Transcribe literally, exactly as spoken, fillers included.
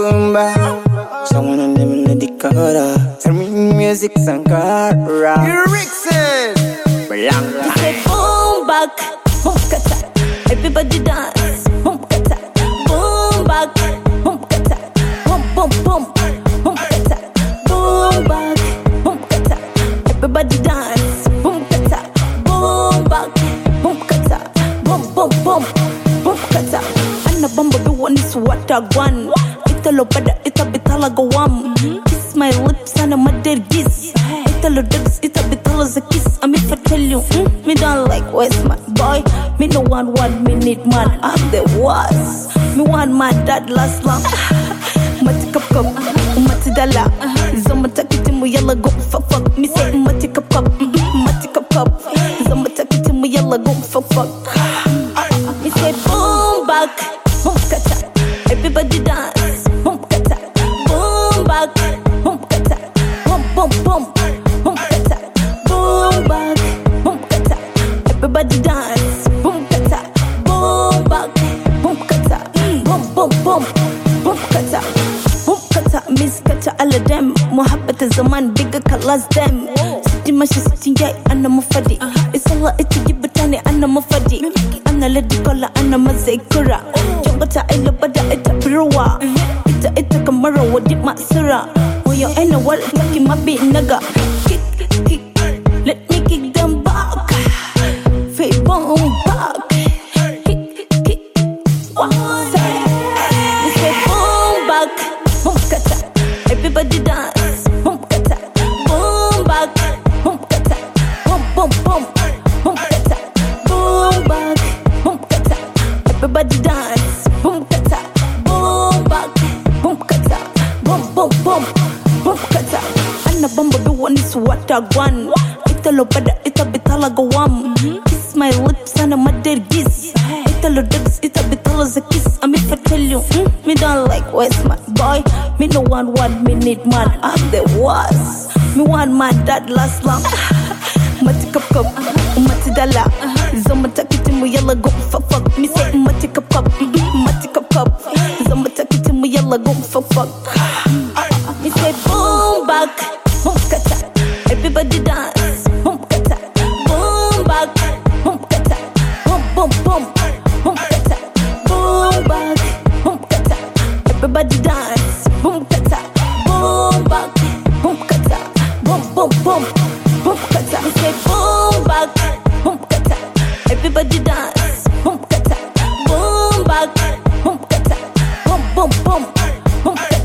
boom back. Someone on them in the Dakota. Tell me music Sankara. Erickson. Belong. Say boom back, boom kata. Everybody dance, boom kata. Boom back, boom kata. Boom boom boom, boom kata. Boom back, boom kata. Everybody dance, boom kata. Boom back, boom kata. Boom boom boom, boom kata. Anna bamba do one is what I want. Italo bada ita bitala go wam. Kiss my lips and I'm a dead kiss. Italo dubs ita bitala a kiss. I'm if I tell you, mm, me don't like West my boy. Me no one one minute man. I'm the worst. Me want my dad last long. Mati cup cup, mati dala. Zama takiti mu yalla go fuck fuck. Me say mati cup cup, mati cup cup. Zama takiti mu yalla go fuck fuck. Me say boom back, boom kata. Everybody dance, boom kata. Boom back, boom kata. Boom boom boom, boom kata. Boom back, boom kata. Everybody dance, boom kata. Boom back, boom kata. Boom boom boom, boom kata. Boom kata, miss kata all of them. Muhabbat zaman bigger colors them. Siti mashi siti yay anna mufadi. Isalla iti gibatani anna mufadi. Anna lady kola anna mazekura. Jambata ila bada ita birwa. Ita ita kamara wadi masura. Oyo ena wal taki mabi naga. Kick kick, let me kick them back. Fake boom back. Kick kick, one side. We say boom back, boom kata. Everybody dance, boom kata. Boom back, boom kata. Boom boom boom, boom kata. Boom back, boom kata. Everybody dance, boom kata. Boom back, boom kata. Boom boom boom, boom kata. Anna bamba do one is what I want. Italo bada ita bitala go wam. Kiss my lips and I'm a dead kiss. Italo dubs ita bitala a kiss. I'm if I tell you, mm, me don't like West my boy. Me no one one minute man. I'm the worst. Me want my dad last long. Mati cup cup, mati dala. Zama takiti mu yalla go fuck fuck. Me say mati cup cup, mati cup cup. Zama takiti mu yalla go fuck fuck. Me say boom back, boom kata. Everybody dance, boom kata. Boom back, boom kata. Boom boom boom, boom kata. Boom back, boom kata. Everybody dance, boom kata. Boom back, boom kata. Boom boom boom, boom kata. Me say boom back, boom kata. Everybody dance, boom kata. Boom back, boom kata. Boom boom boom, boom kata.